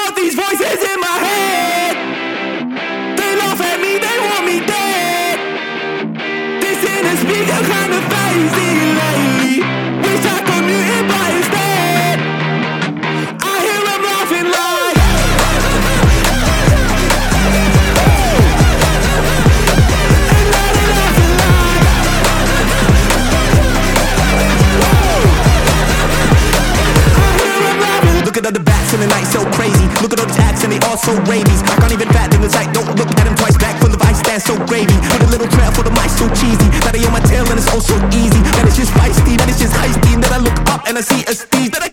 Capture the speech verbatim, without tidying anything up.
got these voices in my head. They laugh at me, they want me dead. This inner speaker kind of crazy lately. Wish I could mute it, but instead I hear them laughing like. And now they're laughing like. I hear them laughing. Look at all the bats in the night, so crazy. Look at all the tats and they all so rabies. I can't even fathom the sight, don't look at them twice. Back full of ice, that's so gravy. Put a little trail for the mice, so cheesy. Now they on my tail and it's all so easy. That it's just feisty, that it's just heisty. And then I look up and I see a steez that I